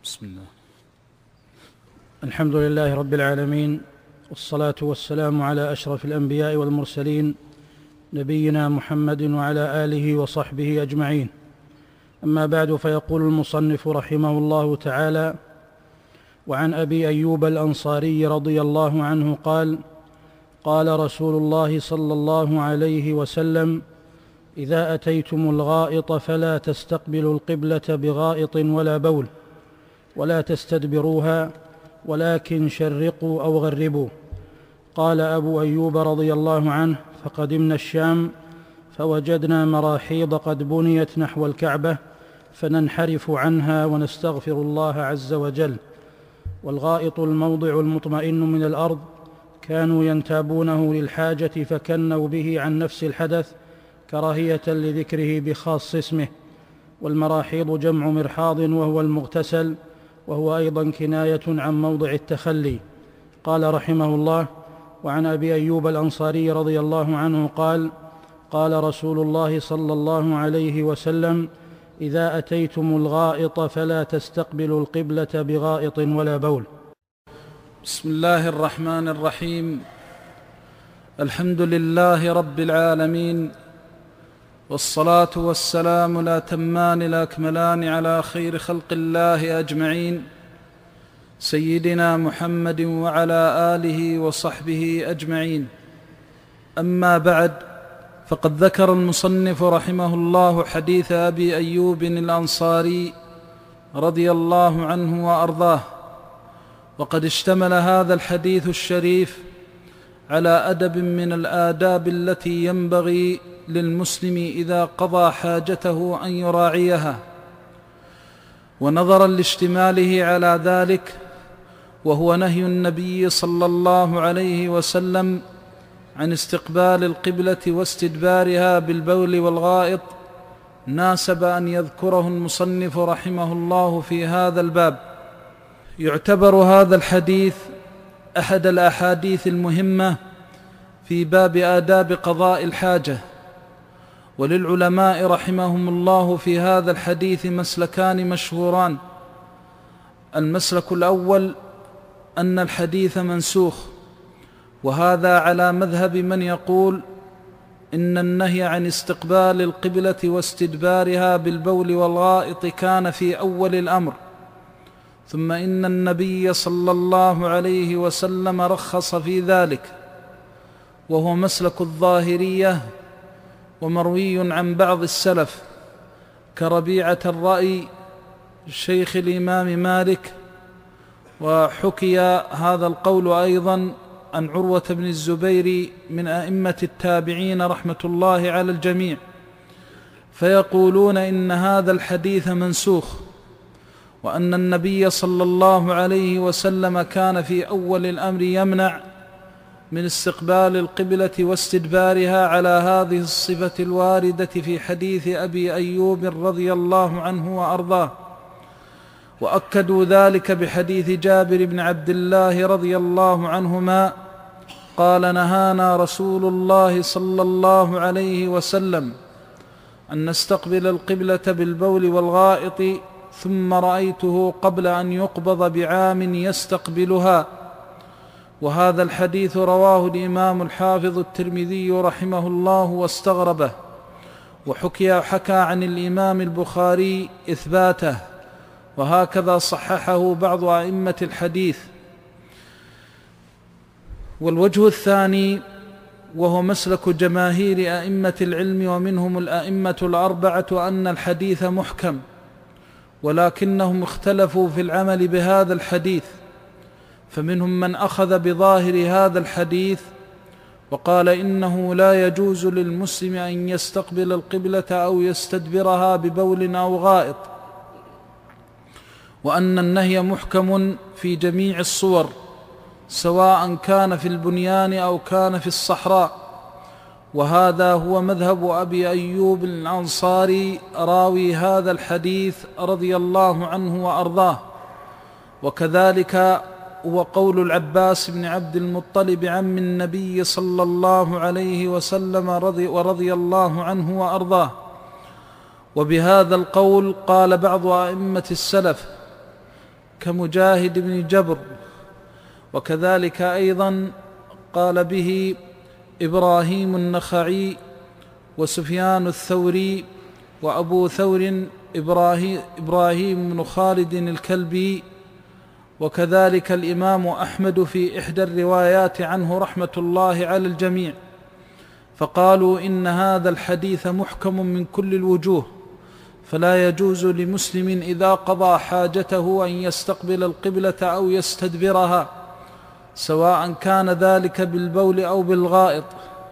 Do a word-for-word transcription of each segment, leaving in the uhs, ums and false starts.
بسم الله. الحمد لله رب العالمين، والصلاة والسلام على أشرف الأنبياء والمرسلين نبينا محمد وعلى آله وصحبه أجمعين. أما بعد، فيقول المصنف رحمه الله تعالى: وعن أبي أيوب الأنصاري رضي الله عنه قال: قال رسول الله صلى الله عليه وسلم: إذا أتيتم الغائط فلا تستقبلوا القبلة بغائط ولا بول، ولا تستدبروها، ولكن شرقوا أو غربوا. قال أبو أيوب رضي الله عنه: فقدمنا الشام فوجدنا مراحيض قد بنيت نحو الكعبة، فننحرف عنها ونستغفر الله عز وجل. والغائط الموضع المطمئن من الأرض، كانوا ينتابونه للحاجة فكنوا به عن نفس الحدث كراهية لذكره بخاص اسمه. والمراحيض جمع مرحاض وهو المغتسل، وهو أيضا كناية عن موضع التخلي. قال رحمه الله: وعن أبي أيوب الأنصاري رضي الله عنه قال: قال رسول الله صلى الله عليه وسلم: إذا أتيتم الغائط فلا تستقبلوا القبلة بغائط ولا بول. بسم الله الرحمن الرحيم. الحمد لله رب العالمين، والصلاة والسلام الأتمان الأكملان على خير خلق الله أجمعين، سيدنا محمد وعلى آله وصحبه أجمعين. أما بعد، فقد ذكر المصنف رحمه الله حديث أبي أيوب الأنصاري رضي الله عنه وأرضاه، وقد اشتمل هذا الحديث الشريف على أدب من الآداب التي ينبغي للمسلم إذا قضى حاجته أن يراعيها. ونظرا لاشتماله على ذلك، وهو نهي النبي صلى الله عليه وسلم عن استقبال القبلة واستدبارها بالبول والغائط، ناسب أن يذكره المصنف رحمه الله في هذا الباب. يعتبر هذا الحديث أحد الأحاديث المهمة في باب آداب قضاء الحاجة. وللعلماء رحمهم الله في هذا الحديث مسلكان مشهوران. المسلك الأول أن الحديث منسوخ، وهذا على مذهب من يقول إن النهي عن استقبال القبلة واستدبارها بالبول والغائط كان في أول الأمر، ثم إن النبي صلى الله عليه وسلم رخص في ذلك، وهو مسلك الظاهرية، ومروي عن بعض السلف كربيعة الرأي شيخ الإمام مالك. وحكي هذا القول أيضا عن عروة بن الزبير من أئمة التابعين رحمة الله على الجميع، فيقولون إن هذا الحديث منسوخ، وأن النبي صلى الله عليه وسلم كان في أول الأمر يمنع من استقبال القبلة واستدبارها على هذه الصفة الواردة في حديث أبي أيوب رضي الله عنه وأرضاه. وأكدوا ذلك بحديث جابر بن عبد الله رضي الله عنهما قال: نهانا رسول الله صلى الله عليه وسلم أن نستقبل القبلة بالبول والغائط، ثم رأيته قبل أن يقبض بعام يستقبلها. وهذا الحديث رواه الإمام الحافظ الترمذي رحمه الله واستغربه، وحكي حكى عن الإمام البخاري إثباته، وهكذا صححه بعض أئمة الحديث. والوجه الثاني، وهو مسلك جماهير أئمة العلم ومنهم الأئمة الأربعة، أن الحديث محكم، ولكنهم اختلفوا في العمل بهذا الحديث. فمنهم من أخذ بظاهر هذا الحديث وقال إنه لا يجوز للمسلم أن يستقبل القبلة أو يستدبرها ببول أو غائط، وأن النهي محكم في جميع الصور، سواء كان في البنيان أو كان في الصحراء. وهذا هو مذهب أبي أيوب الأنصاري راوي هذا الحديث رضي الله عنه وأرضاه. وكذلك هو قول العباس بن عبد المطلب عم النبي صلى الله عليه وسلم رضي ورضي الله عنه وأرضاه. وبهذا القول قال بعض أئمة السلف، كمجاهد بن جبر، وكذلك أيضا قال به إبراهيم النخعي وسفيان الثوري وأبو ثور إبراهيم بن خالد الكلبي، وكذلك الإمام أحمد في إحدى الروايات عنه رحمة الله على الجميع، فقالوا إن هذا الحديث محكم من كل الوجوه، فلا يجوز لمسلم إذا قضى حاجته أن يستقبل القبلة أو يستدبرها، سواء كان ذلك بالبول أو بالغائط.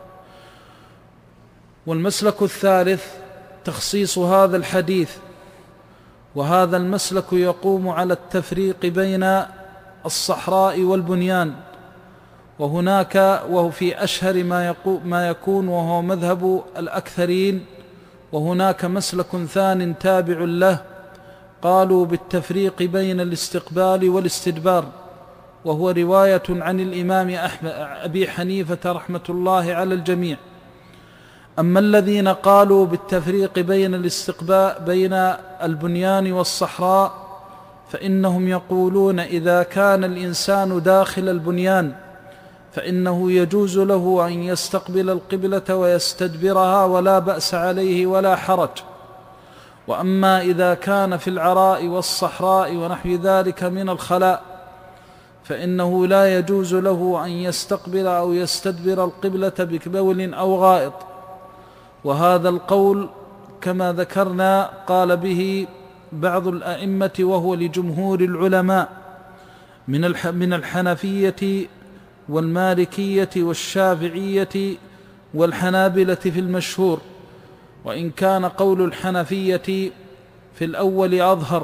والمسلك الثالث تخصيص هذا الحديث، وهذا المسلك يقوم على التفريق بين الصحراء والبنيان، وهناك وهو في أشهر ما, ما يكون وهو مذهب الأكثرين، وهناك مسلك ثان تابع له قالوا بالتفريق بين الاستقبال والاستدبار، وهو رواية عن الإمام أحمد أبي حنيفة رحمة الله على الجميع. أما الذين قالوا بالتفريق بين الاستقبال بين البنيان والصحراء فإنهم يقولون إذا كان الإنسان داخل البنيان فإنه يجوز له أن يستقبل القبلة ويستدبرها ولا بأس عليه ولا حرج، وأما إذا كان في العراء والصحراء ونحو ذلك من الخلاء فإنه لا يجوز له أن يستقبل أو يستدبر القبلة ببول أو غائط. وهذا القول كما ذكرنا قال به بعض الأئمة وهو لجمهور العلماء من الحنفية والمالكية والشافعية والحنابلة في المشهور، وإن كان قول الحنفية في الأول أظهر.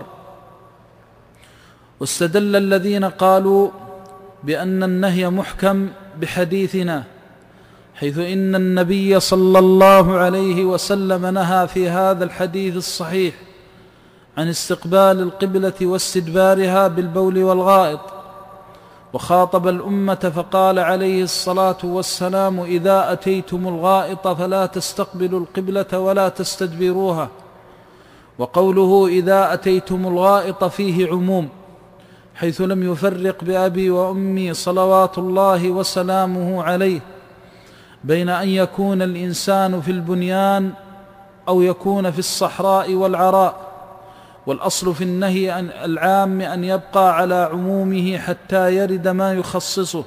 واستدل الذين قالوا بأن النهي محكم بحديثنا، حيث إن النبي صلى الله عليه وسلم نهى في هذا الحديث الصحيح عن استقبال القبلة واستدبارها بالبول والغائط، وخاطب الأمة فقال عليه الصلاة والسلام: إذا أتيتم الغائط فلا تستقبلوا القبلة ولا تستدبروها. وقوله إذا أتيتم الغائط فيه عموم، حيث لم يفرق بأبي وأمي صلوات الله وسلامه عليه بين أن يكون الإنسان في البنيان أو يكون في الصحراء والعراء، والأصل في النهي العام أن يبقى على عمومه حتى يرد ما يخصصه.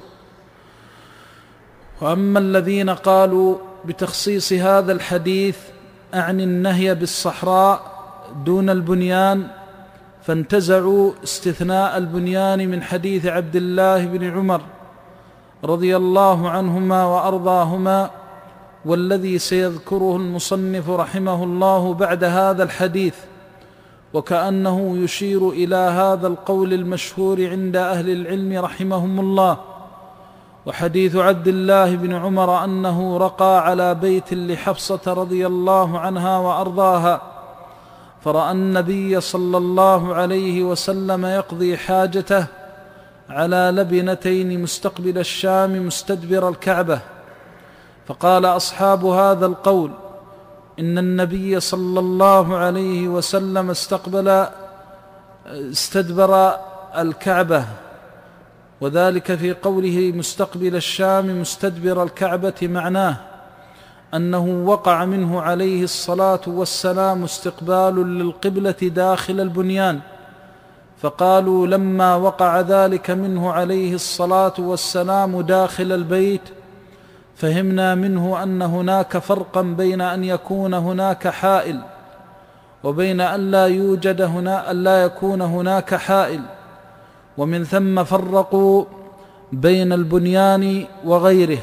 وأما الذين قالوا بتخصيص هذا الحديث أعني النهي بالصحراء دون البنيان، فانتزعوا استثناء البنيان من حديث عبد الله بن عمر رضي الله عنهما وأرضاهما، والذي سيذكره المصنف رحمه الله بعد هذا الحديث، وكأنه يشير إلى هذا القول المشهور عند أهل العلم رحمهم الله. وحديث عبد الله بن عمر أنه رقى على بيت لحفصة رضي الله عنها وأرضاها، فرأى النبي صلى الله عليه وسلم يقضي حاجته على لبنتين مستقبل الشام مستدبر الكعبة، فقال أصحاب هذا القول إن النبي صلى الله عليه وسلم استقبل استدبر الكعبة، وذلك في قوله مستقبل الشام مستدبر الكعبة معناه أنه وقع منه عليه الصلاة والسلام استقبال للقبلة داخل البنيان، فقالوا لما وقع ذلك منه عليه الصلاة والسلام داخل البيت فهمنا منه أن هناك فرقا بين أن يكون هناك حائل وبين أن لا يوجد هنا أن لا يكون هناك حائل، ومن ثم فرقوا بين البنيان وغيره.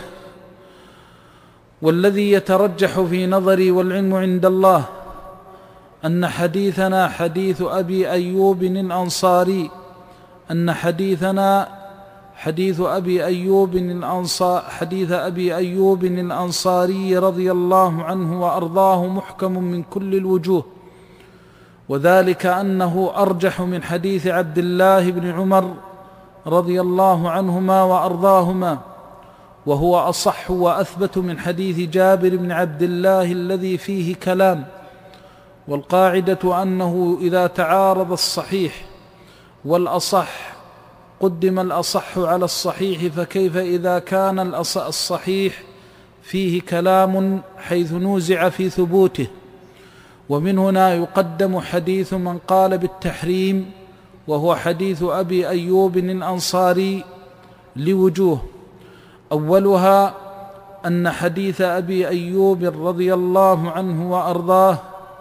والذي يترجح في نظري والعلم عند الله أن حديثنا حديث أبي أيوب الأنصاري أن حديثنا حديث أبي أيوب الأنصار حديث أبي أيوب الأنصاري رضي الله عنه وأرضاه محكم من كل الوجوه، وذلك أنه أرجح من حديث عبد الله بن عمر رضي الله عنهما وأرضاهما، وهو أصح وأثبت من حديث جابر بن عبد الله الذي فيه كلام. والقاعدة أنه إذا تعارض الصحيح والأصح قدم الأصح على الصحيح، فكيف إذا كان الصحيح فيه كلام حيث نوزع في ثبوته؟ ومن هنا يقدم حديث من قال بالتحريم، وهو حديث أبي أيوب الأنصاري لوجوه. أولها أن حديث أبي أيوب رضي الله عنه وأرضاه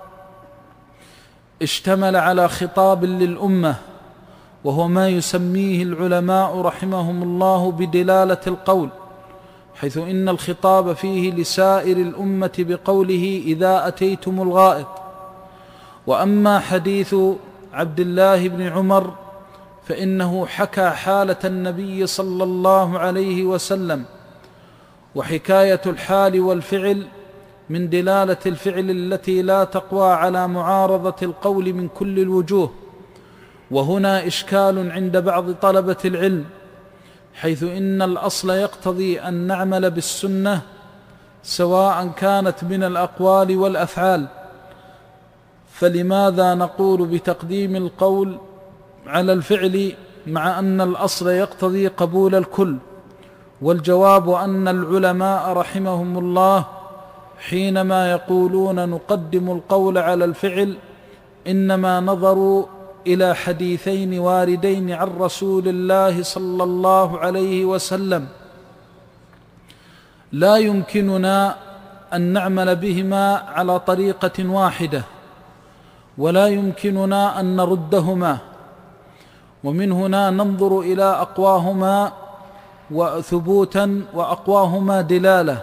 اشتمل على خطاب للأمة، وهو ما يسميه العلماء رحمهم الله بدلالة القول، حيث إن الخطاب فيه لسائر الأمة بقوله إذا أتيتم الغائط. وأما حديث عبد الله بن عمر فإنه حكى حالة النبي صلى الله عليه وسلم، وحكاية الحال والفعل من دلالة الفعل التي لا تقوى على معارضة القول من كل الوجوه. وهنا إشكال عند بعض طلبة العلم، حيث إن الأصل يقتضي أن نعمل بالسنة سواء كانت من الأقوال والأفعال، فلماذا نقول بتقديم القول على الفعل مع أن الأصل يقتضي قبول الكل؟ والجواب أن العلماء رحمهم الله حينما يقولون نقدم القول على الفعل إنما نظروا إلى حديثين واردين عن رسول الله صلى الله عليه وسلم لا يمكننا أن نعمل بهما على طريقة واحدة، ولا يمكننا أن نردهما، ومن هنا ننظر إلى أقواهما وثبوتا وأقواهما دلالة.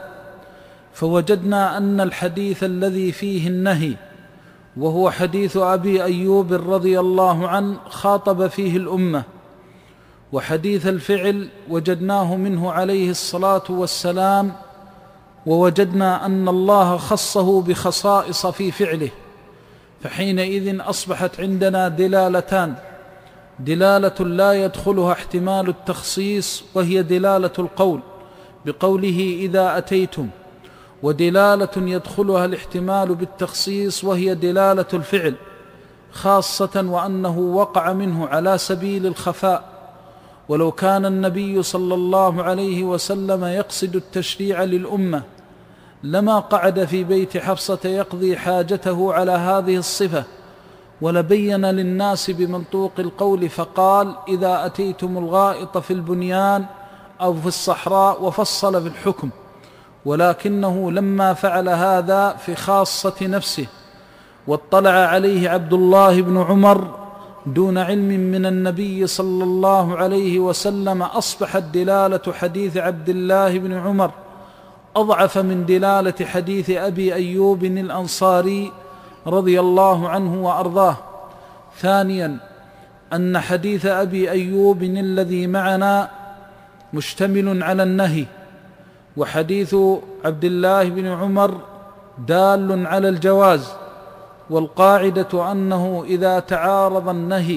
فوجدنا أن الحديث الذي فيه النهي وهو حديث أبي أيوب رضي الله عنه خاطب فيه الأمة، وحديث الفعل وجدناه منه عليه الصلاة والسلام، ووجدنا أن الله خصه بخصائص في فعله، فحينئذ أصبحت عندنا دلالتان: دلالة لا يدخلها احتمال التخصيص وهي دلالة القول بقوله إذا أتيتم، ودلالة يدخلها الاحتمال بالتخصيص وهي دلالة الفعل، خاصة وأنه وقع منه على سبيل الخفاء. ولو كان النبي صلى الله عليه وسلم يقصد التشريع للأمة لما قعد في بيت حفصة يقضي حاجته على هذه الصفة، ولبين للناس بمنطوق القول فقال إذا أتيتم الغائط في البنيان أو في الصحراء، وفصل في الحكم. ولكنه لما فعل هذا في خاصة نفسه واطلع عليه عبد الله بن عمر دون علم من النبي صلى الله عليه وسلم، أصبحت دلالة حديث عبد الله بن عمر أضعف من دلالة حديث أبي أيوب الأنصاري رضي الله عنه وأرضاه. ثانيا أن حديث أبي أيوب الذي معنا مشتمل على النهي، وحديث عبد الله بن عمر دال على الجواز، والقاعدة أنه إذا تعارض النهي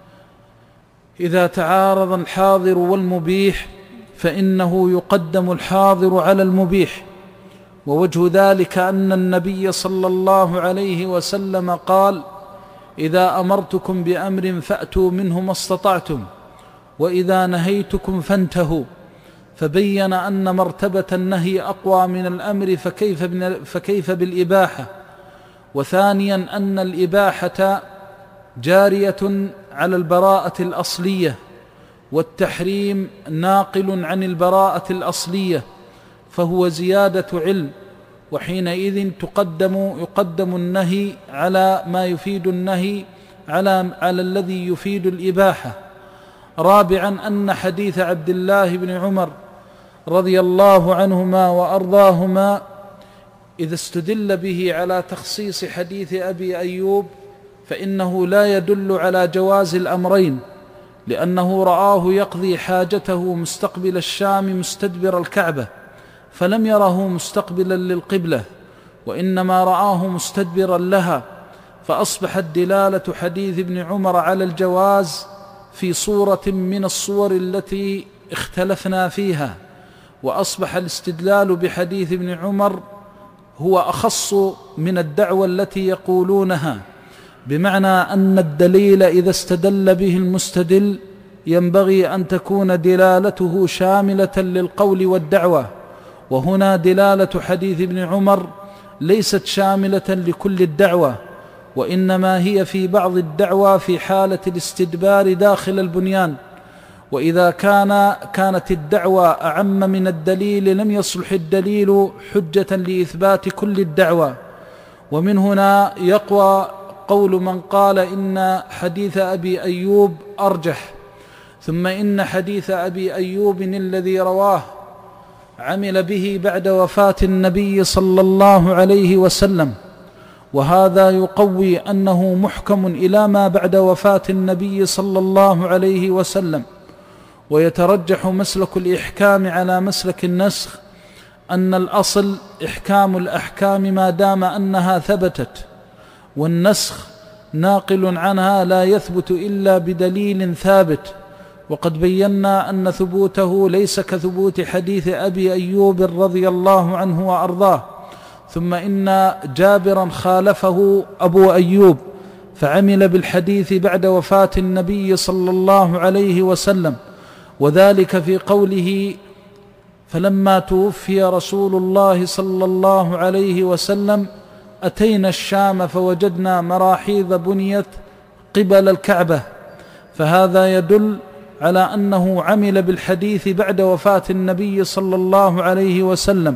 إذا تعارض الحاضر والمبيح فإنه يقدم الحاضر على المبيح. ووجه ذلك أن النبي صلى الله عليه وسلم قال إذا أمرتكم بأمر فأتوا منه ما استطعتم، وإذا نهيتكم فانتهوا، فبين أن مرتبة النهي أقوى من الأمر، فكيف, فكيف بالإباحة. وثانيا أن الإباحة جارية على البراءة الأصلية، والتحريم ناقل عن البراءة الأصلية، فهو زيادة علم، وحينئذ تقدم يقدم النهي على ما يفيد النهي على, على الذي يفيد الإباحة. رابعا أن حديث عبد الله بن عمر رضي الله عنهما وأرضاهما إذا استدل به على تخصيص حديث أبي أيوب فإنه لا يدل على جواز الأمرين، لأنه رآه يقضي حاجته مستقبل الشام مستدبر الكعبة، فلم يره مستقبلا للقبلة، وإنما رآه مستدبرا لها، فأصبحت دلالة حديث ابن عمر على الجواز في صورة من الصور التي اختلفنا فيها، وأصبح الاستدلال بحديث ابن عمر هو أخص من الدعوة التي يقولونها، بمعنى أن الدليل إذا استدل به المستدل ينبغي أن تكون دلالته شاملة للقول والدعوة، وهنا دلالة حديث ابن عمر ليست شاملة لكل الدعوة، وإنما هي في بعض الدعوة في حالة الاستدبار داخل البنيان، وإذا كان كانت الدعوة أعم من الدليل لم يصلح الدليل حجة لإثبات كل الدعوة. ومن هنا يقوى قول من قال إن حديث أبي أيوب أرجح، ثم إن حديث أبي أيوب الذي رواه عمل به بعد وفاة النبي صلى الله عليه وسلم، وهذا يقوي أنه محكم إلى ما بعد وفاة النبي صلى الله عليه وسلم. ويترجح مسلك الإحكام على مسلك النسخ، أن الأصل إحكام الأحكام ما دام أنها ثبتت، والنسخ ناقل عنها لا يثبت إلا بدليل ثابت، وقد بينا أن ثبوته ليس كثبوت حديث أبي أيوب رضي الله عنه وأرضاه. ثم إن جابرا خالفه أبو أيوب فعمل بالحديث بعد وفاة النبي صلى الله عليه وسلم، وذلك في قوله: فلما توفي رسول الله صلى الله عليه وسلم أتينا الشام فوجدنا مراحيض بنيت قبل الكعبة. فهذا يدل على أنه عمل بالحديث بعد وفاة النبي صلى الله عليه وسلم،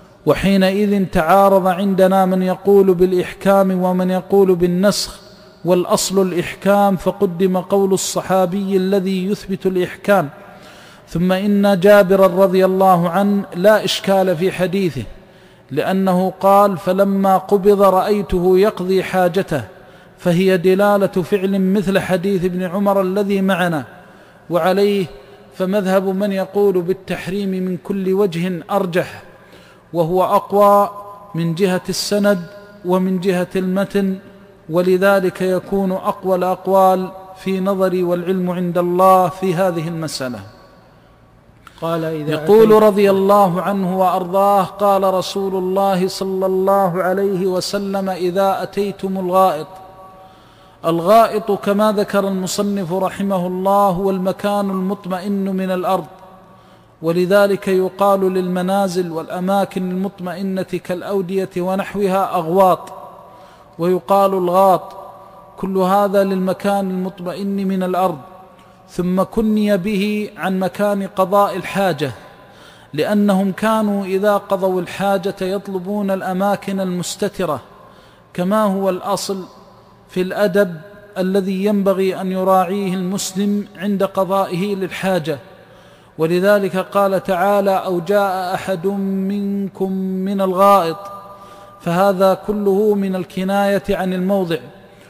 وحينئذ تعارض عندنا من يقول بالإحكام ومن يقول بالنسخ، والأصل الإحكام، فقدم قول الصحابي الذي يثبت الإحكام. ثم إن جابر رضي الله عنه لا إشكال في حديثه، لأنه قال: فلما قبض رأيته يقضي حاجته، فهي دلالة فعل مثل حديث ابن عمر الذي معنا. وعليه فمذهب من يقول بالتحريم من كل وجه أرجح، وهو أقوى من جهة السند ومن جهة المتن، ولذلك يكون أقوى الأقوال في نظري والعلم عند الله في هذه المسألة. قال إذا يقول رضي الله عنه وأرضاه: قال رسول الله صلى الله عليه وسلم: إذا أتيتم الغائط. الغائط كما ذكر المصنف رحمه الله هو المكان المطمئن من الأرض، ولذلك يقال للمنازل والأماكن المطمئنة كالأودية ونحوها أغواط، ويقال الغاط. كل هذا للمكان المطمئن من الأرض. ثم كني به عن مكان قضاء الحاجة، لأنهم كانوا إذا قضوا الحاجة يطلبون الأماكن المستترة، كما هو الأصل في الأدب الذي ينبغي أن يراعيه المسلم عند قضائه للحاجة. ولذلك قال تعالى: أو جاء أحد منكم من الغائط، فهذا كله من الكناية عن الموضع.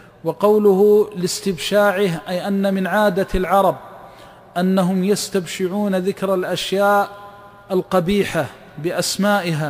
وقوله لاستبشاعه أي أن من عادة العرب أنهم يستبشعون ذكر الأشياء القبيحة بأسمائها،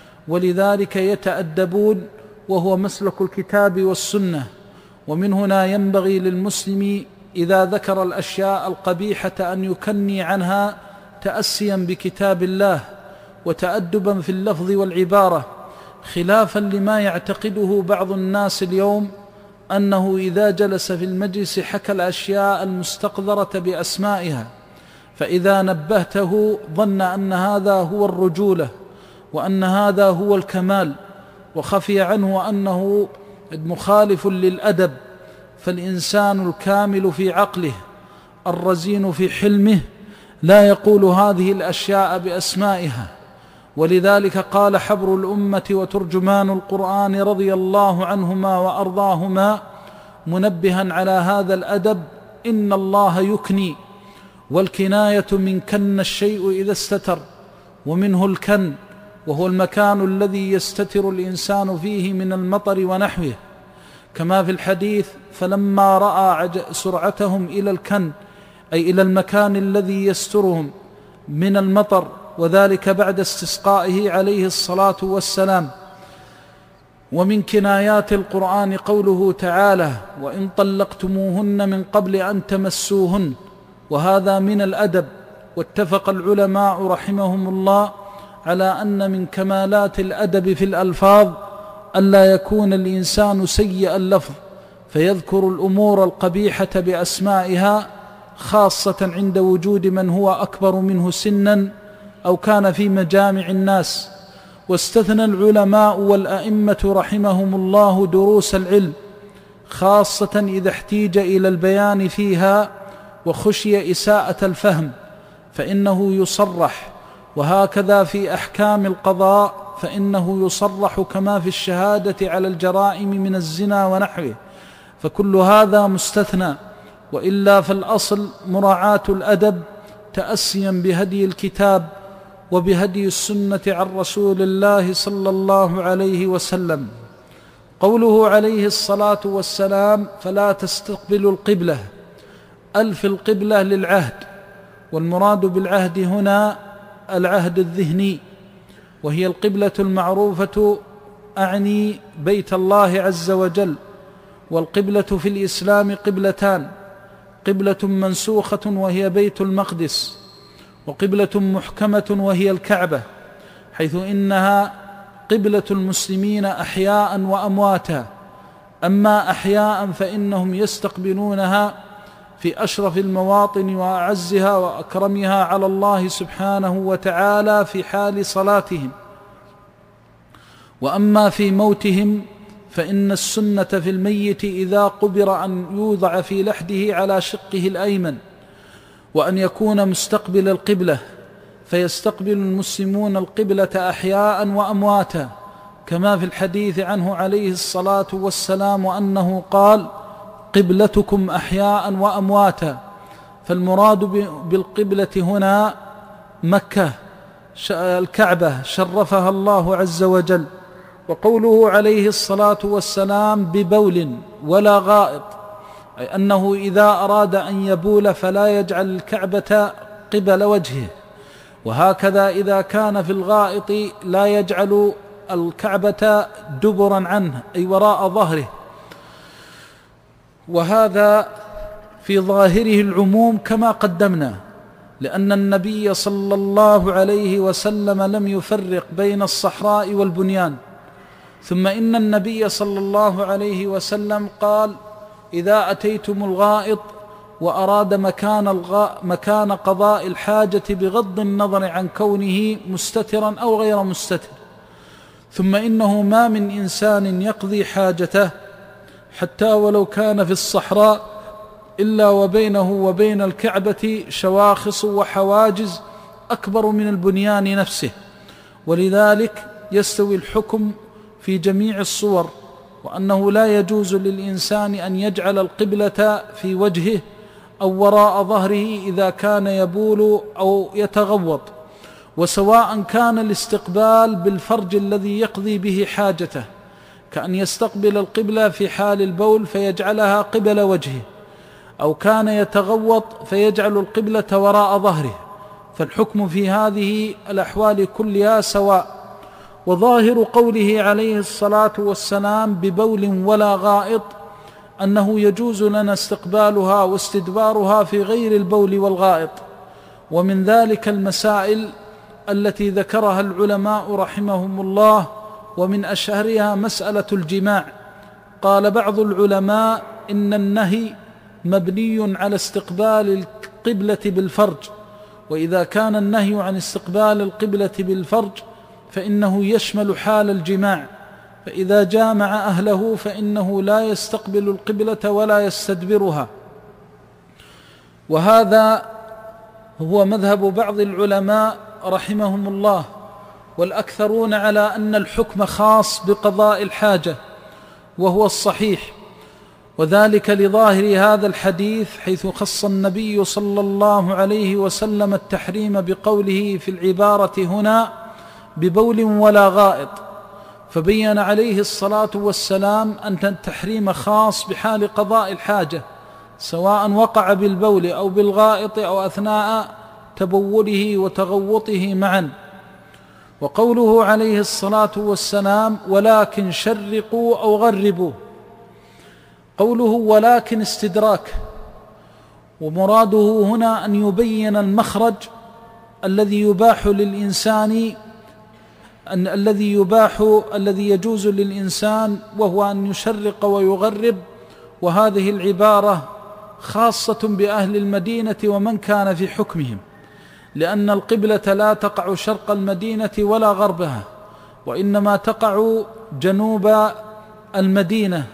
ولذلك يتأدبون، وهو مسلك الكتاب والسنة. ومن هنا ينبغي للمسلم إذا ذكر الأشياء القبيحة أن يكني عنها تأسيا بكتاب الله وتأدبا في اللفظ والعبارة، خلافا لما يعتقده بعض الناس اليوم، أنه إذا جلس في المجلس حكى الأشياء المستقذرة بأسمائها، فإذا نبهته ظن أن هذا هو الرجولة وأن هذا هو الكمال، وخفي عنه أنه مخالف للأدب. فالإنسان الكامل في عقله الرزين في حلمه لا يقول هذه الأشياء بأسمائها. ولذلك قال حبر الأمة وترجمان القرآن رضي الله عنهما وأرضاهما منبها على هذا الأدب: إن الله يكني، والكناية من كن الشيء إذا استتر، ومنه الكن، وهو المكان الذي يستتر الإنسان فيه من المطر ونحوه، كما في الحديث: فلما رأى سرعتهم إلى الكن أي إلى المكان الذي يسترهم من المطر، وذلك بعد استسقائه عليه الصلاة والسلام. ومن كنايات القرآن قوله تعالى: وإن طلقتموهن من قبل أن تمسوهن، وهذا من الأدب. واتفق العلماء رحمهم الله على أن من كمالات الأدب في الألفاظ ألا يكون الإنسان سيء اللفظ، فيذكر الأمور القبيحة بأسمائها، خاصة عند وجود من هو أكبر منه سنا أو كان في مجامع الناس. واستثنى العلماء والأئمة رحمهم الله دروس العلم، خاصة إذا احتيج إلى البيان فيها وخشي إساءة الفهم فإنه يصرح، وهكذا في أحكام القضاء فإنه يصرح كما في الشهادة على الجرائم من الزنا ونحوه، فكل هذا مستثنى. وإلا فالأصل مراعاة الأدب تأسيا بهدي الكتاب وبهدي السنة عن رسول الله صلى الله عليه وسلم. قوله عليه الصلاة والسلام فلا تستقبلوا القبلة، ألف القبلة للعهد، والمراد بالعهد هنا العهد الذهني، وهي القبلة المعروفة، أعني بيت الله عز وجل. والقبلة في الإسلام قبلتان: قبلة منسوخة وهي بيت المقدس، وقبلة محكمة وهي الكعبة، حيث إنها قبلة المسلمين أحياء وأمواتا. أما أحياء فإنهم يستقبلونها في أشرف المواطن وأعزها وأكرمها على الله سبحانه وتعالى في حال صلاتهم. وأما في موتهم فإن السنة في الميت إذا قبر أن يوضع في لحده على شقه الأيمن، وأن يكون مستقبل القبلة، فيستقبل المسلمون القبلة أحياء وأمواتا، كما في الحديث عنه عليه الصلاة والسلام أنه قال: قبلتكم أحياء وأمواتا. فالمراد بالقبلة هنا مكة الكعبة شرفها الله عز وجل. وقوله عليه الصلاة والسلام ببول ولا غائط، أي أنه إذا أراد أن يبول فلا يجعل الكعبة قبل وجهه، وهكذا إذا كان في الغائط لا يجعل الكعبة دبرا عنه أي وراء ظهره. وهذا في ظاهره العموم كما قدمنا، لأن النبي صلى الله عليه وسلم لم يفرق بين الصحراء والبنيان. ثم إن النبي صلى الله عليه وسلم قال: إذا أتيتم الغائط وأراد مكان, الغاء مكان قضاء الحاجة بغض النظر عن كونه مستترا أو غير مستتر. ثم إنه ما من إنسان يقضي حاجته حتى ولو كان في الصحراء إلا وبينه وبين الكعبة شواخص وحواجز أكبر من البنيان نفسه. ولذلك يستوي الحكم في جميع الصور، وأنه لا يجوز للإنسان أن يجعل القبلة في وجهه أو وراء ظهره إذا كان يبول أو يتغوط، وسواء كان الاستقبال بالفرج الذي يقضي به حاجته، كأن يستقبل القبلة في حال البول فيجعلها قبل وجهه، أو كان يتغوط فيجعل القبلة وراء ظهره، فالحكم في هذه الأحوال كلها سواء. وظاهر قوله عليه الصلاة والسلام ببول ولا غائط أنه يجوز لنا استقبالها واستدبارها في غير البول والغائط. ومن ذلك المسائل التي ذكرها العلماء رحمهم الله، ومن أشهرها مسألة الجماع. قال بعض العلماء إن النهي مبني على استقبال القبلة بالفرج، وإذا كان النهي عن استقبال القبلة بالفرج فإنه يشمل حال الجماع، فإذا جامع أهله فإنه لا يستقبل القبلة ولا يستدبرها. وهذا هو مذهب بعض العلماء رحمهم الله، والأكثرون على أن الحكم خاص بقضاء الحاجة، وهو الصحيح، وذلك لظاهر هذا الحديث، حيث خص النبي صلى الله عليه وسلم التحريم بقوله في العبارة هنا ببول ولا غائط، فبين عليه الصلاة والسلام أن التحريم خاص بحال قضاء الحاجة، سواء وقع بالبول أو بالغائط أو أثناء تبوله وتغوطه معا. وقوله عليه الصلاة والسلام ولكن شرقوا أو غربوا، قوله ولكن استدراك، ومراده هنا أن يبين المخرج الذي يباح للإنسان أن الذي يباح الذي يجوز للإنسان، وهو أن يشرق ويغرب، وهذه العبارة خاصة بأهل المدينة ومن كان في حكمهم، لأن القبلة لا تقع شرق المدينة ولا غربها، وإنما تقع جنوب المدينة.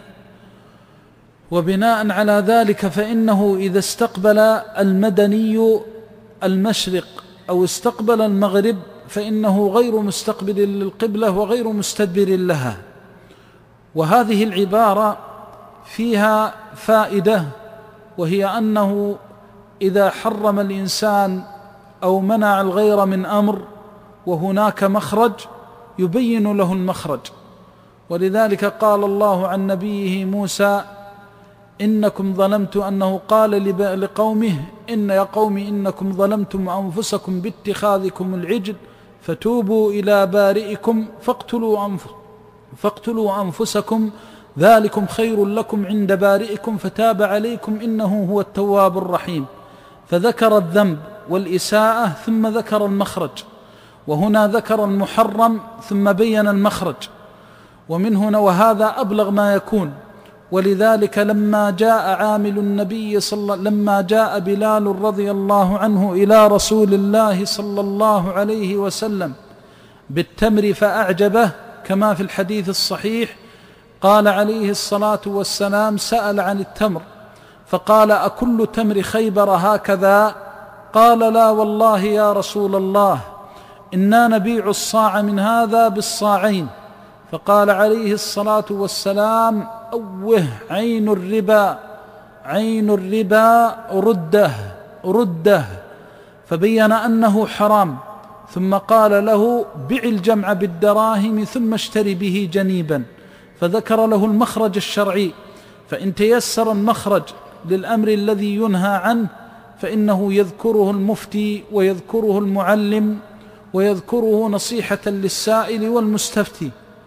وبناء على ذلك فإنه إذا استقبل المدني المشرق أو استقبل المغرب فإنه غير مستقبل للقبلة وغير مستدبر لها. وهذه العبارة فيها فائدة، وهي أنه إذا حرم الإنسان أو منع الغير من أمر وهناك مخرج يبين له المخرج. ولذلك قال الله عن نبيه موسى: إنكم ظلمتم، أنه قال لقومه: إن يا قوم إنكم ظلمتم أنفسكم باتخاذكم العجل فتوبوا إلى بارئكم فاقتلوا, أنف فاقتلوا أنفسكم ذلكم خير لكم عند بارئكم فتاب عليكم إنه هو التواب الرحيم. فذكر الذنب والإساءة ثم ذكر المخرج، وهنا ذكر المحرم ثم بين المخرج. ومن هنا وهذا أبلغ ما يكون. ولذلك لما جاء عامل النبي صلى لما جاء بلال رضي الله عنه إلى رسول الله صلى الله عليه وسلم بالتمر فأعجبه كما في الحديث الصحيح، قال عليه الصلاة والسلام: سأل عن التمر فقال: أكل تمر خيبر هكذا؟ قال: لا والله يا رسول الله، إنا نبيع الصاع من هذا بالصاعين. فقال عليه الصلاة والسلام: أوه عين الربا، عين الربا رده رده. فبين أنه حرام، ثم قال له: بع الجمع بالدراهم ثم اشتري به جنيبا. فذكر له المخرج الشرعي. فإن تيسر المخرج للأمر الذي ينهى عنه فإنه يذكره المفتي ويذكره المعلم ويذكره نصيحة للسائل والمستفتي.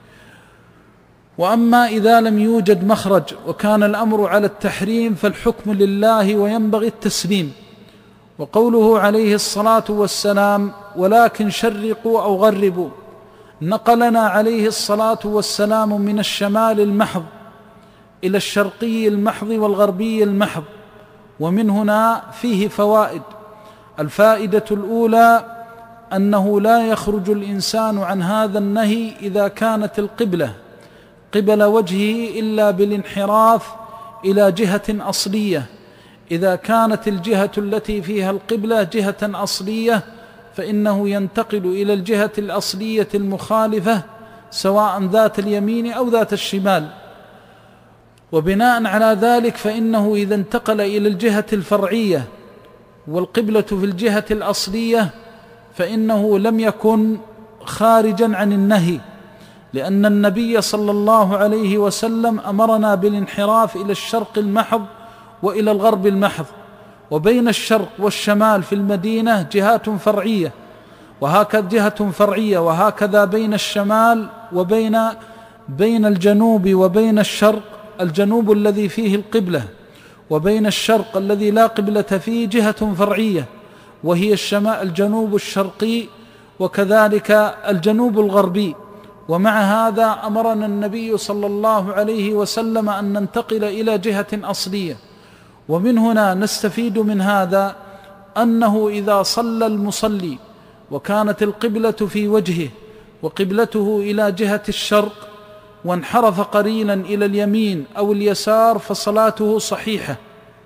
وأما إذا لم يوجد مخرج وكان الأمر على التحريم فالحكم لله وينبغي التسليم. وقوله عليه الصلاة والسلام: ولكن شرقوا أو غربوا، نقلنا عليه الصلاة والسلام من الشمال المحض إلى الشرقي المحض والغربي المحض. ومن هنا فيه فوائد. الفائدة الأولى أنه لا يخرج الإنسان عن هذا النهي إذا كانت القبلة قبل وجهه إلا بالانحراف إلى جهة أصلية. إذا كانت الجهة التي فيها القبلة جهة أصلية فإنه ينتقل إلى الجهة الأصلية المخالفة سواء ذات اليمين أو ذات الشمال. وبناء على ذلك فإنه إذا انتقل إلى الجهة الفرعية والقبلة في الجهة الأصلية فإنه لم يكن خارجا عن النهي، لأن النبي صلى الله عليه وسلم أمرنا بالانحراف إلى الشرق المحض وإلى الغرب المحض. وبين الشرق والشمال في المدينة جهات فرعية وهكذا جهة فرعية وهكذا بين الشمال وبين بين الجنوب وبين الشرق، الجنوب الذي فيه القبلة وبين الشرق الذي لا قبلة فيه جهة فرعية وهي الشمال الجنوب الشرقي وكذلك الجنوب الغربي. ومع هذا أمرنا النبي صلى الله عليه وسلم أن ننتقل إلى جهة أصلية. ومن هنا نستفيد من هذا أنه إذا صلى المصلي وكانت القبلة في وجهه وقبلته إلى جهة الشرق وانحرف قليلا إلى اليمين أو اليسار فصلاته صحيحة،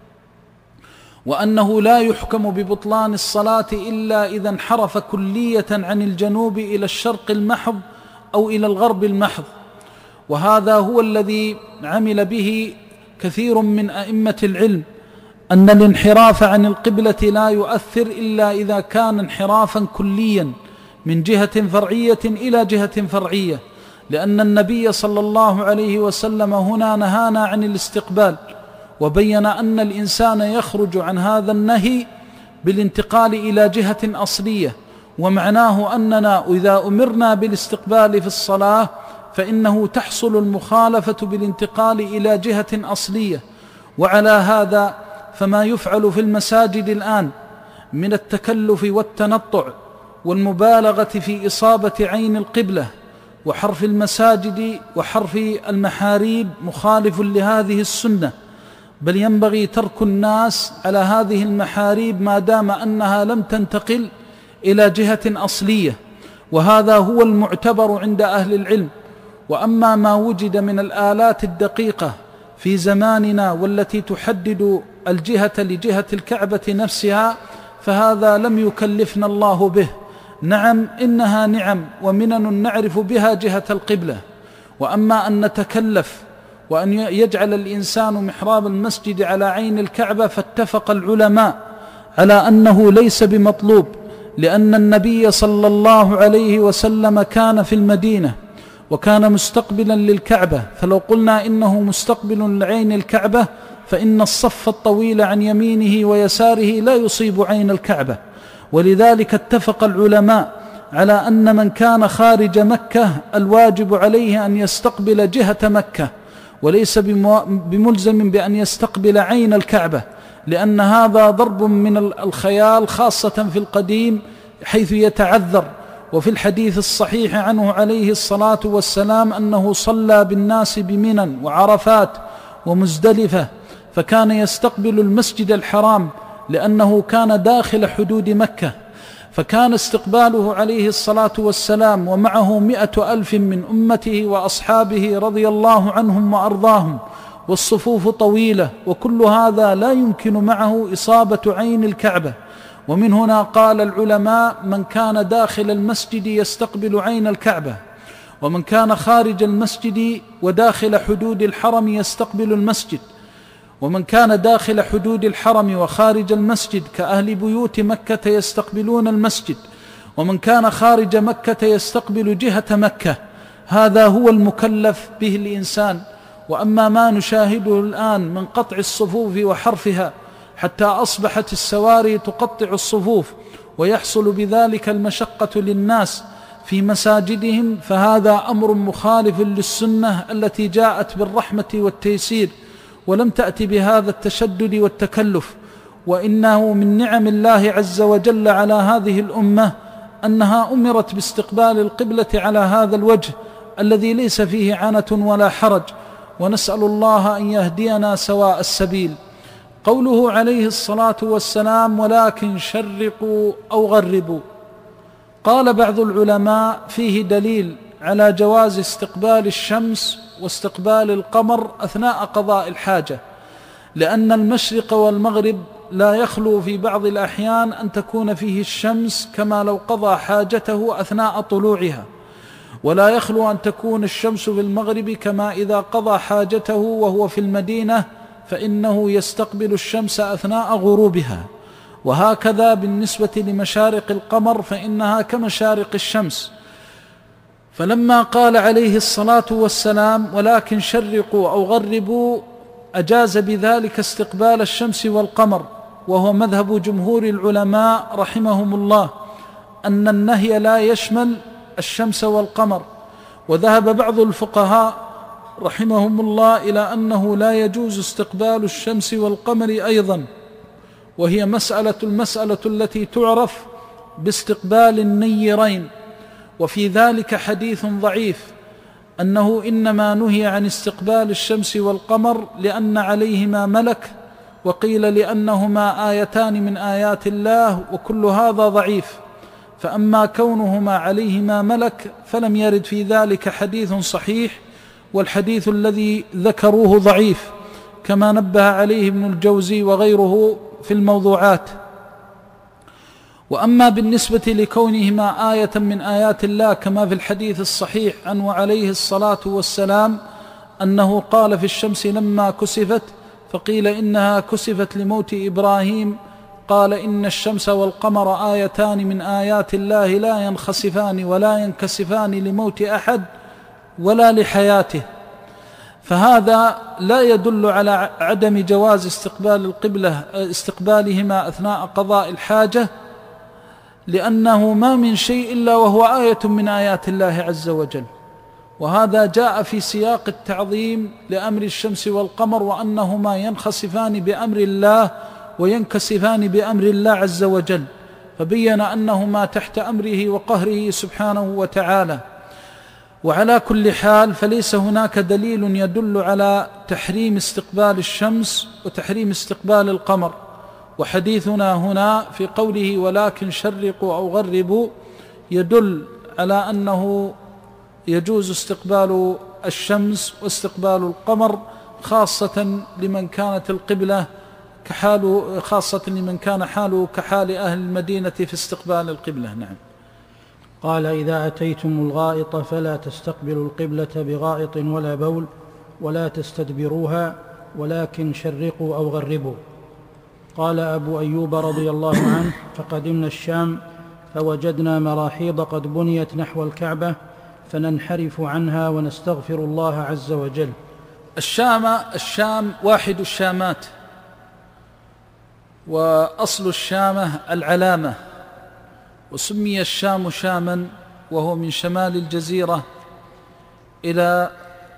وأنه لا يحكم ببطلان الصلاة إلا إذا انحرف كلية عن الجنوب إلى الشرق المحض أو إلى الغرب المحض. وهذا هو الذي عمل به كثير من أئمة العلم، أن الانحراف عن القبلة لا يؤثر إلا إذا كان انحرافا كليا من جهة فرعية إلى جهة فرعية، لأن النبي صلى الله عليه وسلم هنا نهانا عن الاستقبال وبين أن الإنسان يخرج عن هذا النهي بالانتقال إلى جهة أصلية. ومعناه أننا إذا أمرنا بالاستقبال في الصلاة فإنه تحصل المخالفة بالانتقال إلى جهة أصلية. وعلى هذا فما يفعل في المساجد الآن من التكلف والتنطع والمبالغة في إصابة عين القبلة وحرف المساجد وحرف المحاريب مخالف لهذه السنة، بل ينبغي ترك الناس على هذه المحاريب ما دام أنها لم تنتقل إلى جهة أصلية، وهذا هو المعتبر عند أهل العلم. وأما ما وجد من الآلات الدقيقة في زماننا والتي تحدد الجهة لجهة الكعبة نفسها فهذا لم يكلفنا الله به. نعم إنها نعم ومنن نعرف بها جهة القبلة، وأما أن نتكلف وأن يجعل الإنسان محراب المسجد على عين الكعبة فاتفق العلماء على أنه ليس بمطلوب، لأن النبي صلى الله عليه وسلم كان في المدينة وكان مستقبلا للكعبة، فلو قلنا إنه مستقبل لعين الكعبة فإن الصف الطويل عن يمينه ويساره لا يصيب عين الكعبة. ولذلك اتفق العلماء على أن من كان خارج مكة الواجب عليه أن يستقبل جهة مكة وليس بملزم بأن يستقبل عين الكعبة، لأن هذا ضرب من الخيال خاصة في القديم حيث يتعذر. وفي الحديث الصحيح عنه عليه الصلاة والسلام أنه صلى بالناس بمنى وعرفات ومزدلفة، فكان يستقبل المسجد الحرام لأنه كان داخل حدود مكة، فكان استقباله عليه الصلاة والسلام ومعه مئة ألف من أمته وأصحابه رضي الله عنهم وأرضاهم، والصفوف طويلة، وكل هذا لا يمكن معه إصابة عين الكعبة. ومن هنا قال العلماء من كان داخل المسجد يستقبل عين الكعبة، ومن كان خارج المسجد وداخل حدود الحرم يستقبل المسجد، ومن كان داخل حدود الحرم وخارج المسجد كأهل بيوت مكة يستقبلون المسجد، ومن كان خارج مكة يستقبل جهة مكة. هذا هو المكلف به الإنسان. وأما ما نشاهده الآن من قطع الصفوف وحرفها حتى أصبحت السواري تقطع الصفوف ويحصل بذلك المشقة للناس في مساجدهم، فهذا أمر مخالف للسنة التي جاءت بالرحمة والتيسير ولم تأتي بهذا التشدد والتكلف. وإنه من نعم الله عز وجل على هذه الأمة أنها أمرت باستقبال القبلة على هذا الوجه الذي ليس فيه عنة ولا حرج، ونسأل الله أن يهدينا سواء السبيل. قوله عليه الصلاة والسلام ولكن شرقوا أو غربوا، قال بعض العلماء فيه دليل على جواز استقبال الشمس واستقبال القمر أثناء قضاء الحاجة، لأن المشرق والمغرب لا يخلو في بعض الأحيان أن تكون فيه الشمس كما لو قضى حاجته أثناء طلوعها، ولا يخلو أن تكون الشمس في المغرب كما إذا قضى حاجته وهو في المدينة فإنه يستقبل الشمس أثناء غروبها. وهكذا بالنسبة لمشارق القمر فإنها كمشارق الشمس. فلما قال عليه الصلاة والسلام ولكن شرقوا أو غربوا أجاز بذلك استقبال الشمس والقمر، وهو مذهب جمهور العلماء رحمهم الله أن النهي لا يشمل الشمس والقمر. وذهب بعض الفقهاء رحمهم الله إلى أنه لا يجوز استقبال الشمس والقمر أيضا، وهي مسألة المسألة التي تعرف باستقبال النيرين. وفي ذلك حديث ضعيف أنه إنما نهي عن استقبال الشمس والقمر لأن عليهما ملك، وقيل لأنهما آيتان من آيات الله، وكل هذا ضعيف. فأما كونهما عليهما ملك فلم يرد في ذلك حديث صحيح، والحديث الذي ذكروه ضعيف كما نبه عليه ابن الجوزي وغيره في الموضوعات. وأما بالنسبة لكونهما آية من آيات الله كما في الحديث الصحيح عنه عليه الصلاة والسلام أنه قال في الشمس لما كسفت فقيل إنها كسفت لموت إبراهيم، قال إن الشمس والقمر آيتان من آيات الله لا ينخسفان ولا ينكسفان لموت أحد ولا لحياته. فهذا لا يدل على عدم جواز استقبال القبلة استقبالهما أثناء قضاء الحاجة، لأنه ما من شيء إلا وهو آية من آيات الله عز وجل. وهذا جاء في سياق التعظيم لأمر الشمس والقمر، وأنهما ينخسفان بأمر الله وينكسفان بأمر الله عز وجل، فبين أنهما تحت أمره وقهره سبحانه وتعالى. وعلى كل حال فليس هناك دليل يدل على تحريم استقبال الشمس وتحريم استقبال القمر، وحديثنا هنا في قوله ولكن شرقوا أو غربوا يدل على أنه يجوز استقبال الشمس واستقبال القمر، خاصة لمن كانت القبلة كحال خاصة لمن كان حاله كحال أهل المدينة في استقبال القبلة. نعم. قال إذا أتيتم الغائط فلا تستقبلوا القبلة بغائط ولا بول ولا تستدبروها ولكن شرقوا أو غربوا. قال أبو أيوب رضي الله عنه فقدمنا الشام فوجدنا مراحيض قد بنيت نحو الكعبة فننحرف عنها ونستغفر الله عز وجل. الشام الشام واحد الشامات، وأصل الشامة العلامة، وسمي الشام شاما وهو من شمال الجزيرة إلى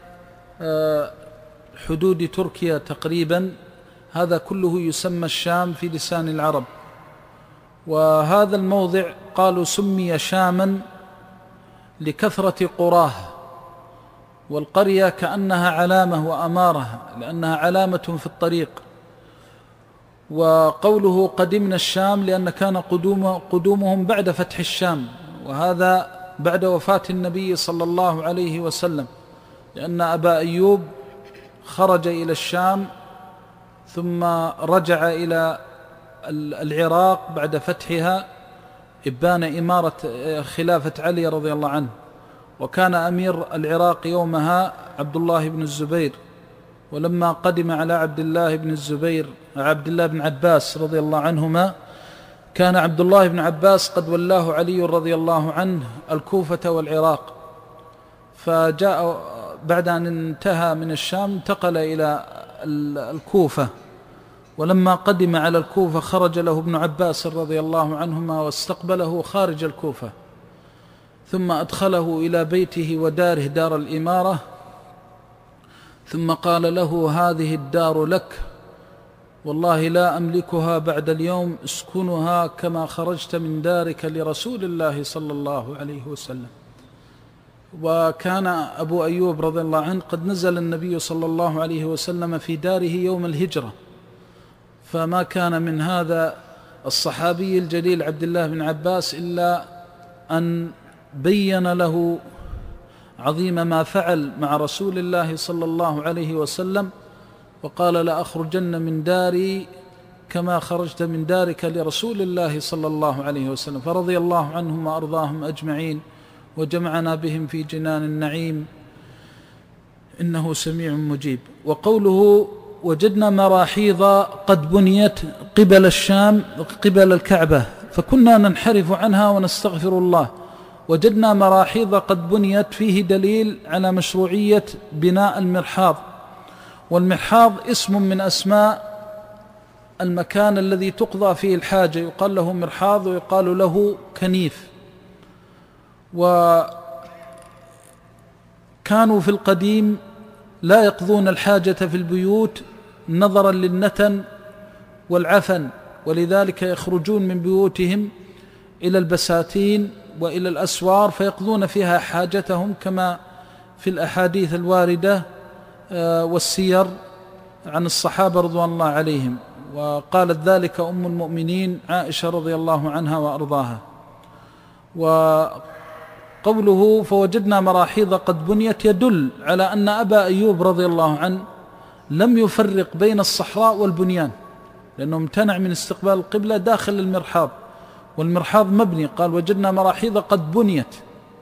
حدود تركيا تقريبا، هذا كله يسمى الشام في لسان العرب. وهذا الموضع قالوا سمي شاما لكثرة قراه، والقرية كأنها علامة وأمارة لأنها علامة في الطريق. وقوله قدمنا الشام لأن كان قدوم قدومهم بعد فتح الشام، وهذا بعد وفاة النبي صلى الله عليه وسلم، لأن أبا أيوب خرج إلى الشام ثم رجع إلى العراق بعد فتحها إبان إمارة خلافة علي رضي الله عنه، وكان أمير العراق يومها عبد الله بن الزبير. ولما قدم على عبد الله بن الزبير عبد الله بن عباس رضي الله عنهما، كان عبد الله بن عباس قد ولاه علي رضي الله عنه الكوفة والعراق، فجاء بعد أن انتهى من الشام انتقل إلى الكوفة، ولما قدم على الكوفة خرج له ابن عباس رضي الله عنهما واستقبله خارج الكوفة، ثم أدخله إلى بيته وداره دار الإمارة، ثم قال له هذه الدار لك، والله لا أملكها بعد اليوم، اسكنها كما خرجت من دارك لرسول الله صلى الله عليه وسلم. وكان أبو أيوب رضي الله عنه قد نزل النبي صلى الله عليه وسلم في داره يوم الهجرة، فما كان من هذا الصحابي الجليل عبد الله بن عباس إلا أن بين له عظيم ما فعل مع رسول الله صلى الله عليه وسلم، وقال لأخرجن من داري كما خرجت من دارك لرسول الله صلى الله عليه وسلم. فرضي الله عنهم وأرضاهم أجمعين، وجمعنا بهم في جنان النعيم، إنه سميع مجيب. وقوله وجدنا مراحيض قد بنيت قبل الشام قبل الكعبة فكنا ننحرف عنها ونستغفر الله. وجدنا مراحيض قد بنيت فيه دليل على مشروعية بناء المرحاض، والمرحاض اسم من أسماء المكان الذي تقضى فيه الحاجة، يقال له مرحاض ويقال له كنيف. وكانوا في القديم لا يقضون الحاجة في البيوت نظرا للنتن والعفن، ولذلك يخرجون من بيوتهم إلى البساتين وإلى الأسوار فيقضون فيها حاجتهم كما في الأحاديث الواردة والسير عن الصحابة رضوان الله عليهم. وقالت ذلك أم المؤمنين عائشة رضي الله عنها وأرضاها. وقوله فوجدنا مراحيض قد بنيت يدل على أن أبا أيوب رضي الله عنه لم يفرق بين الصحراء والبنيان، لأنه امتنع من استقبال القبلة داخل المرحاض، والمرحاض مبني، قال وجدنا مراحيض قد بنيت.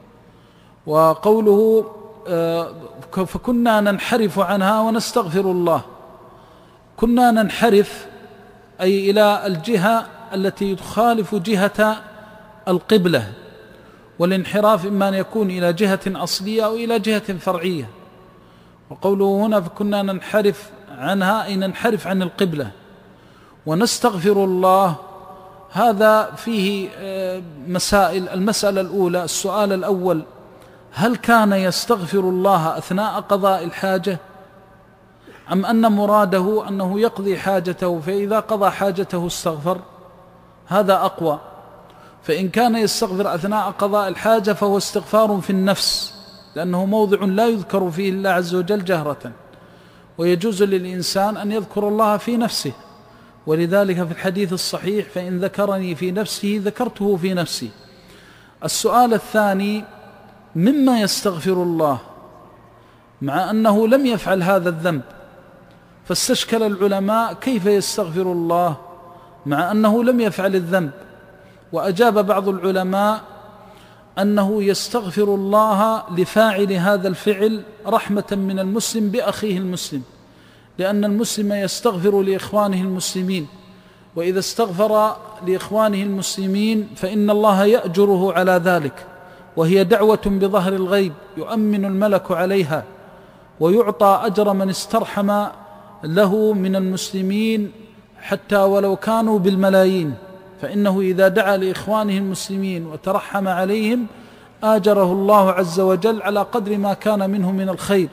وقوله فكنا ننحرف عنها ونستغفر الله، كنا ننحرف أي إلى الجهة التي تخالف جهة القبلة، والانحراف إما أن يكون إلى جهة أصلية أو إلى جهة فرعية. وقوله هنا فكنا ننحرف عنها أي ننحرف عن القبلة. ونستغفر الله هذا فيه مسائل. المسألة الأولى، السؤال الأول، هل كان يستغفر الله أثناء قضاء الحاجة، أم أن مراده أنه يقضي حاجته فإذا قضى حاجته استغفر؟ هذا أقوى. فإن كان يستغفر أثناء قضاء الحاجة فهو استغفار في النفس لأنه موضع لا يذكر فيه الله عز وجل جهرة، ويجوز للإنسان أن يذكر الله في نفسه، ولذلك في الحديث الصحيح فإن ذكرني في نفسه ذكرته في نفسي. السؤال الثاني: مما يستغفر الله مع أنه لم يفعل هذا الذنب؟ فاستشكل العلماء كيف يستغفر الله مع أنه لم يفعل الذنب، وأجاب بعض العلماء أنه يستغفر الله لفاعل هذا الفعل رحمة من المسلم بأخيه المسلم، لأن المسلم يستغفر لإخوانه المسلمين، وإذا استغفر لإخوانه المسلمين فإن الله يأجره على ذلك، وهي دعوة بظهر الغيب يؤمن الملك عليها، ويعطى أجر من استرحم له من المسلمين حتى ولو كانوا بالملايين، فإنه إذا دعا لإخوانه المسلمين وترحم عليهم آجره الله عز وجل على قدر ما كان منه من الخير.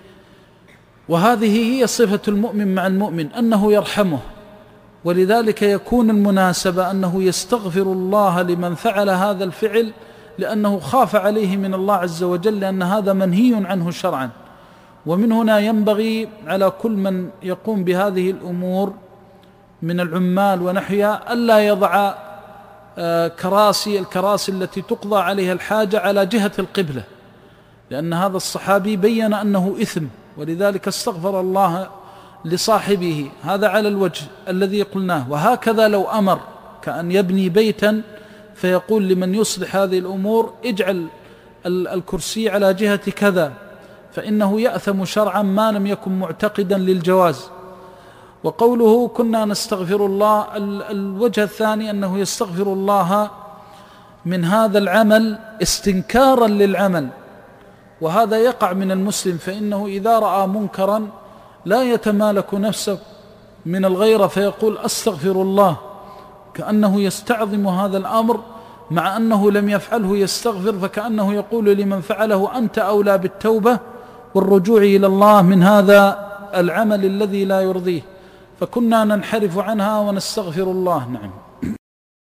وهذه هي صفة المؤمن مع المؤمن، أنه يرحمه، ولذلك يكون المناسبة أنه يستغفر الله لمن فعل هذا الفعل لأنه خاف عليه من الله عز وجل، لأن هذا منهي عنه شرعا. ومن هنا ينبغي على كل من يقوم بهذه الأمور من العمال ونحوها ألا يضع كراسي الكراسي التي تقضى عليها الحاجة على جهة القبلة، لأن هذا الصحابي بين أنه إثم، ولذلك استغفر الله لصاحبه. هذا على الوجه الذي قلناه. وهكذا لو أمر كأن يبني بيتا فيقول لمن يصلح هذه الأمور اجعل الكرسي على جهة كذا، فإنه يأثم شرعا ما لم يكن معتقدا للجواز. وقوله كنا نستغفر الله، الوجه الثاني أنه يستغفر الله من هذا العمل استنكارا للعمل، وهذا يقع من المسلم، فإنه إذا رأى منكرا لا يتمالك نفسه من الغيرة فيقول أستغفر الله، كأنه يستعظم هذا الأمر مع أنه لم يفعله يستغفر، فكأنه يقول لمن فعله أنت أولى بالتوبة والرجوع إلى الله من هذا العمل الذي لا يرضيه. فكنا ننحرف عنها ونستغفر الله. نعم.